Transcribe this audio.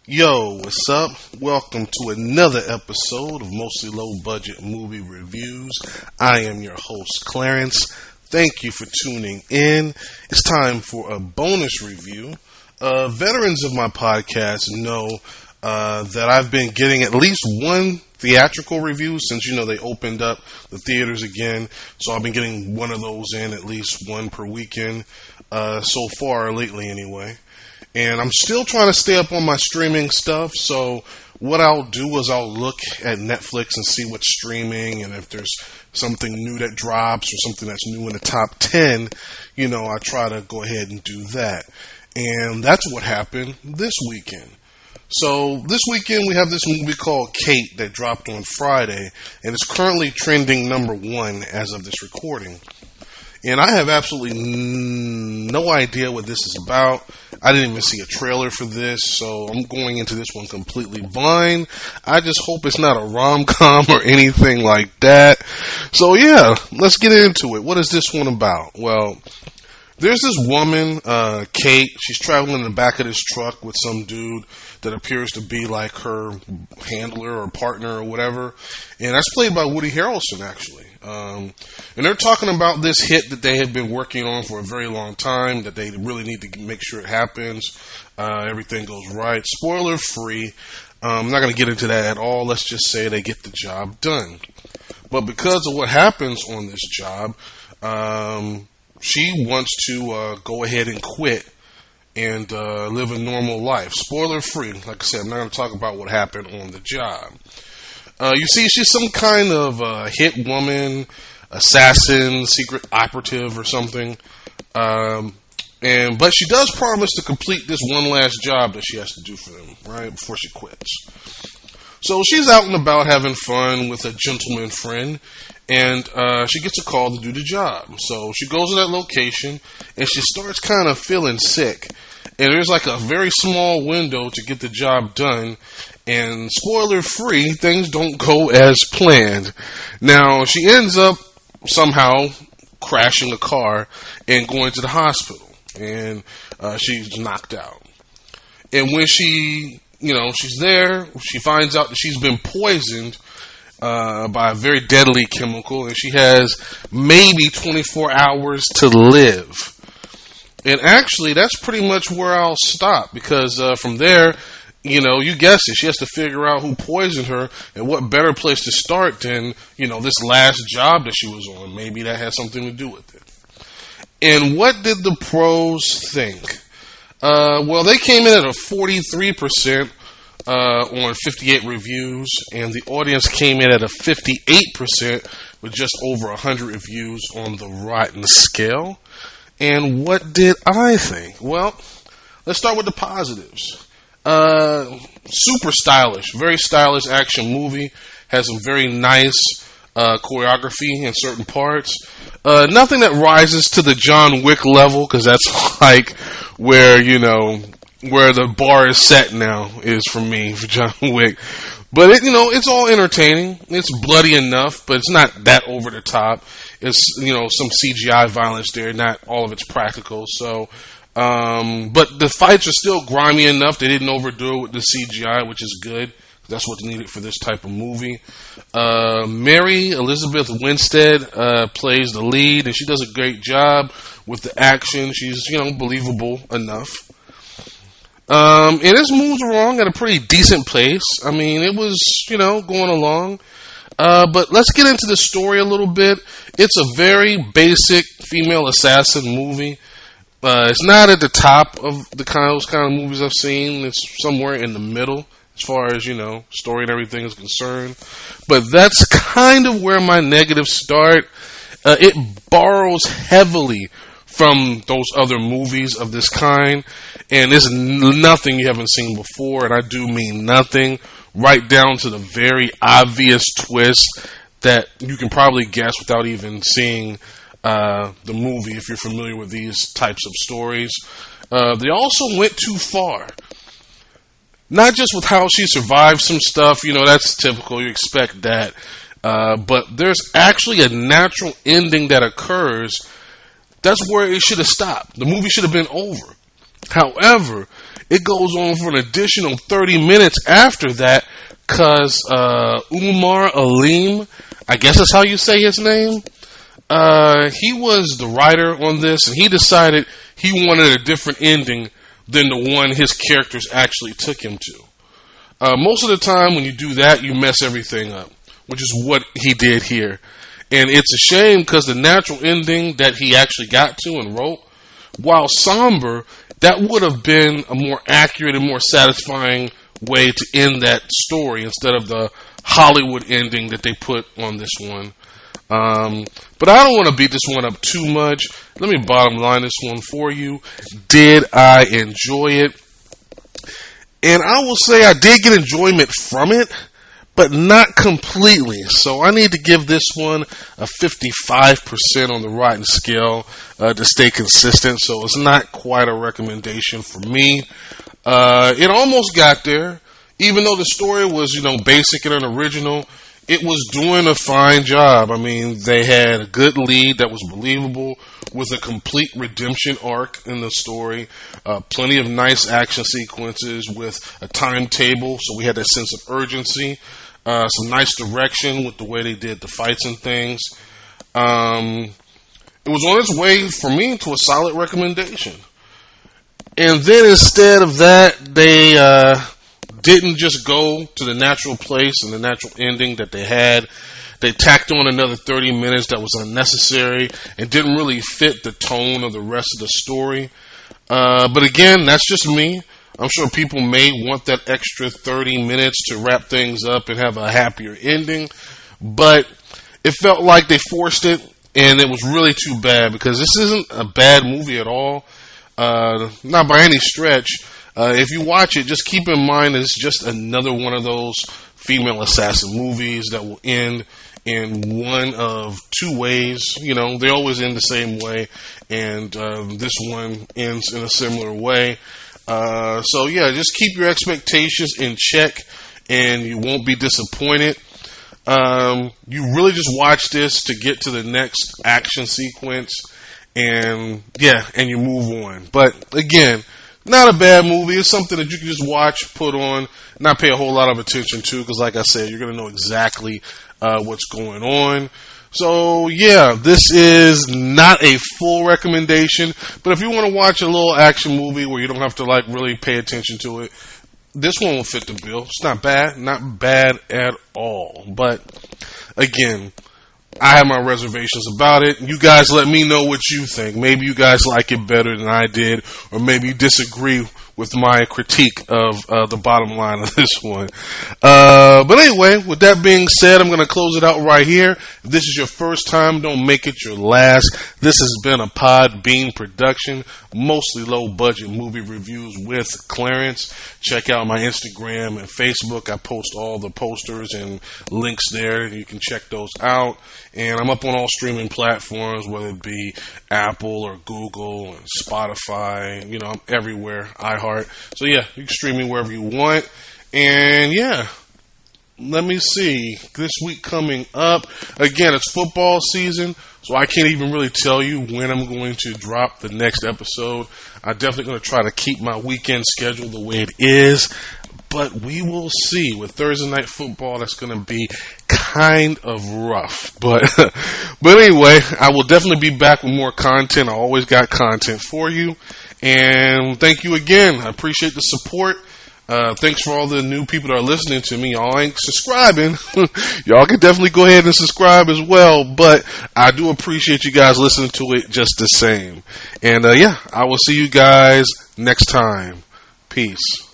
Yo, what's up? Welcome to another episode of Mostly Low Budget Movie Reviews. I am your host, Clarence. Thank you for tuning in. It's time for a bonus review. Veterans of my podcast know that I've been getting at least one theatrical review since, they opened up the theaters again. So I've been getting one of those in, at least one per weekend, so far lately anyway. And I'm still trying to stay up on my streaming stuff, so what I'll do is I'll look at Netflix and see what's streaming, and if there's something new that drops or something that's new in the top 10, I try to go ahead and do that. And that's what happened this weekend. So this weekend we have this movie called Kate that dropped on Friday, and it's currently trending number 1 as of this recording. And I have absolutely no idea what this is about. I didn't even see a trailer for this, so I'm going into this one completely blind. I just hope it's not a rom-com or anything like that. So yeah, let's get into it. What is this one about? Well, there's this woman, Kate. She's traveling in the back of this truck with some dude that appears to be like her handler or partner or whatever. And that's played by Woody Harrelson, actually. And they're talking about this hit that they have been working on for a very long time, that they really need to make sure it happens. Everything goes right. Spoiler free. I'm not going to get into that at all. Let's just say they get the job done. But because of what happens on this job, she wants to go ahead and quit and live a normal life. Spoiler free. Like I said, I'm not going to talk about what happened on the job. You see, she's some kind of hit woman, assassin, secret operative or something. But she does promise to complete this one last job that she has to do for them, right, before she quits. So she's out and about having fun with a gentleman friend, and she gets a call to do the job. So she goes to that location, and she starts kind of feeling sick. And there's like a very small window to get the job done. And spoiler free, things don't go as planned. Now, she ends up somehow crashing a car and going to the hospital. And she's knocked out. And when she's there, she finds out that she's been poisoned by a very deadly chemical. And she has maybe 24 hours to live. And actually, that's pretty much where I'll stop. Because from there, you guessed it. She has to figure out who poisoned her, and what better place to start than, this last job that she was on. Maybe that has something to do with it. And what did the pros think? Well, they came in at a 43% on 58 reviews, and the audience came in at a 58% with just over 100 reviews on the Rotten scale. And what did I think? Well, let's start with the positives. Super stylish, very stylish action movie. Has some very nice choreography in certain parts. Nothing that rises to the John Wick level, because that's like where the bar is set now is for me for John Wick. But it's all entertaining. It's bloody enough, but it's not that over the top. It's some CGI violence there, not all of it's practical. So. But the fights are still grimy enough. They didn't overdo it with the CGI, which is good. That's what's needed for this type of movie. Mary Elizabeth Winstead plays the lead, and she does a great job with the action. She's, believable enough. And this moves along at a pretty decent pace. I mean, it was, going along. But let's get into the story a little bit. It's a very basic female assassin movie. It's not at the top of those kind of movies I've seen. It's somewhere in the middle as far as, story and everything is concerned. But that's kind of where my negatives start. It borrows heavily from those other movies of this kind. And it's nothing you haven't seen before. And I do mean nothing. Right down to the very obvious twist that you can probably guess without even seeing the movie, if you're familiar with these types of stories. They also went too far. Not just with how she survived some stuff, that's typical, you expect that. But there's actually a natural ending that occurs. That's where it should have stopped. The movie should have been over. However, it goes on for an additional 30 minutes after that, because Umar Aleem, I guess that's how you say his name, he was the writer on this, and he decided he wanted a different ending than the one his characters actually took him to. Most of the time when you do that, you mess everything up, which is what he did here. And it's a shame, because the natural ending that he actually got to and wrote, while somber, that would have been a more accurate and more satisfying way to end that story instead of the Hollywood ending that they put on this one. But I don't want to beat this one up too much. Let me bottom line this one for you. Did I enjoy it? And I will say I did get enjoyment from it, but not completely. So I need to give this one a 55% on the Rotten scale to stay consistent. So it's not quite a recommendation for me. It almost got there. Even though the story was, basic and unoriginal, it was doing a fine job. I mean, they had a good lead that was believable with a complete redemption arc in the story. Plenty of nice action sequences with a timetable, so we had that sense of urgency. Some nice direction with the way they did the fights and things. It was on its way, for me, to a solid recommendation. And then instead of that, they didn't just go to the natural place and the natural ending that they had. They tacked on another 30 minutes that was unnecessary and didn't really fit the tone of the rest of the story. But again, that's just me. I'm sure people may want that extra 30 minutes to wrap things up and have a happier ending. But it felt like they forced it, and it was really too bad, because this isn't a bad movie at all. Not by any stretch. If you watch it, just keep in mind that it's just another one of those female assassin movies that will end in one of two ways. They always end the same way, and this one ends in a similar way. So yeah, just keep your expectations in check, and you won't be disappointed. You really just watch this to get to the next action sequence, and you move on. But again, not a bad movie. It's something that you can just watch, put on, not pay a whole lot of attention to, because like I said, you're going to know exactly what's going on. So yeah, this is not a full recommendation, but if you want to watch a little action movie where you don't have to really pay attention to it, this one will fit the bill. It's not bad at all. But again, I have my reservations about it. You guys let me know what you think. Maybe you guys like it better than I did, or maybe you disagree with my critique of the bottom line of this one. But anyway, with that being said, I'm going to close it out right here. If this is your first time, don't make it your last. This has been a Podbean production, mostly low-budget movie reviews with Clarence. Check out my Instagram and Facebook. I post all the posters and links there. You can check those out. And I'm up on all streaming platforms, whether it be Apple or Google and Spotify. I'm everywhere. iHeart. So yeah, you can stream me wherever you want. And yeah, let me see. This week coming up, again, it's football season, so I can't even really tell you when I'm going to drop the next episode. I'm definitely going to try to keep my weekend schedule the way it is. But we will see. With Thursday night football, that's going to be kind of rough. But anyway, I will definitely be back with more content. I always got content for you. And thank you again. I appreciate the support. Thanks for all the new people that are listening to me. Y'all ain't subscribing. Y'all can definitely go ahead and subscribe as well. But I do appreciate you guys listening to it just the same. And I will see you guys next time. Peace.